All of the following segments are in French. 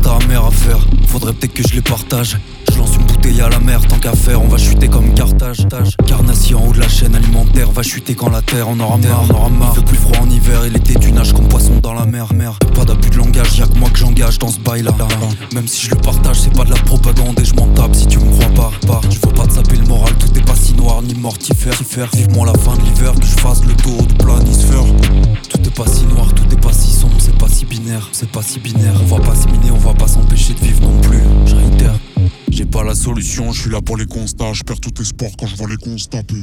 constats amers à faire. Faudrait peut-être que je les partage. Je lance une bouteille à la mer, tant qu'à faire, on va chuter comme Carthage. Carnassier en haut de la chaîne alimentaire, va chuter quand la terre en aura marre. Il fait plus froid en hiver et l'été tu nages comme poisson dans la mer. Pas d'abus de langage, y'a que moi que j'engage dans ce bail là. Même si je le partage, c'est pas de la propagande et je m'en tape si tu me crois pas. Je veux pas te saper le moral, tout est pas si noir ni mortifère. Vivement la fin de l'hiver, que je fasse le tour du planisphère. Tout est pas si noir, tout est pas si sombre, c'est pas si binaire. On va pas se miner, on va pas s'empêcher de vivre non plus. Je réitère. J'ai pas la solution, je suis là pour les constats. Je perds tout espoir quand je vois les constater.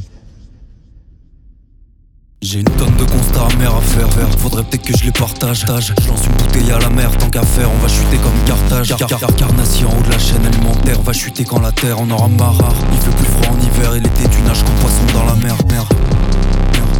J'ai une tonne de constats amers à faire. Faudrait peut-être que je les partage. Je lance une bouteille à la mer, tant qu'à faire, on va chuter comme Carthage. Carnassier en haut de la chaîne alimentaire, va chuter quand la terre en aura marre. Il fait plus froid en hiver et l'été tu nages comme poisson dans la mer.